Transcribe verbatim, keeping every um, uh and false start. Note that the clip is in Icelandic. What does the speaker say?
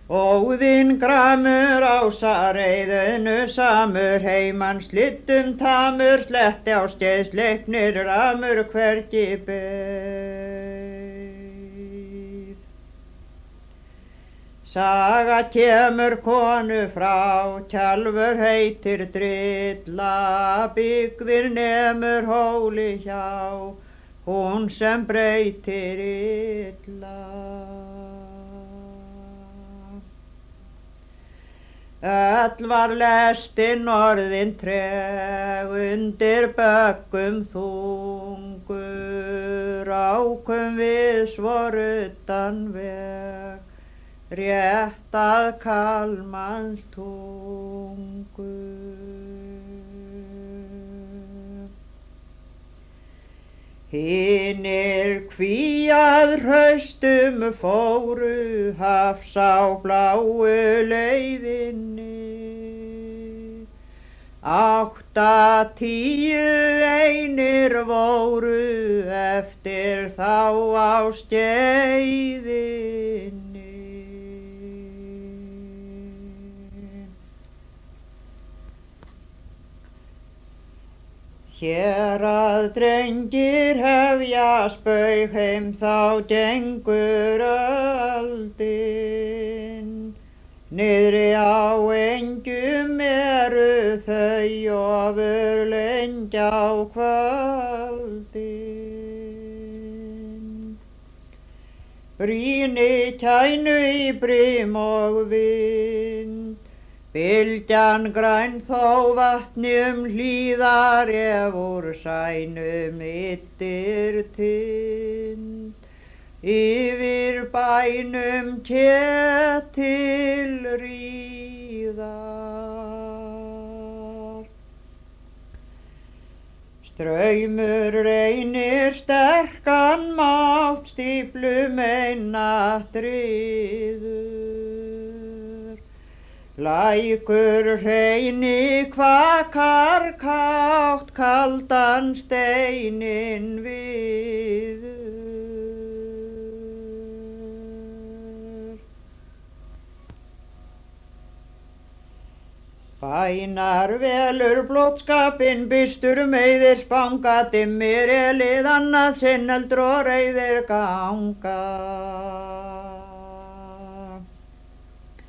Óðinn gramur ásareiðinu samur, heimann slittum tamur, sletti á skeið sleipnir ramur hvergi beið. Saga kemur konu frá, Kjalvör heitir Drilla, byggðir nemur hóli hjá, hún sem breytir illa. Öll var lestin orðin treg, undir böggum þungur, ákum við svo ruddan veg, rétt að Kalmans tungu. Hinir hví að hraustum fóru, hafs á bláu leiðinni. Átta tíu einir voru, eftir þá á skeiðinni. Hér að drengir hefja spaug heim, þá gengur öldin. Niðri á engjum eru þau, ofur lengi á kvöldin. Brýni kænu í brim og vind, bylgjan græn þó vatni um hlíðar, ef úr sænum yttir tind. Yfir bænum Ketil ríðar. Straumur reynir sterkan mátt, stíflum einatt ryður. Lækur hreini kvakar kátt, kaldan steinin viður. Bænar velur blótskapinn, byrstur meiðir spanga, dimmir elið annað sinn eldur og reiðir ganga.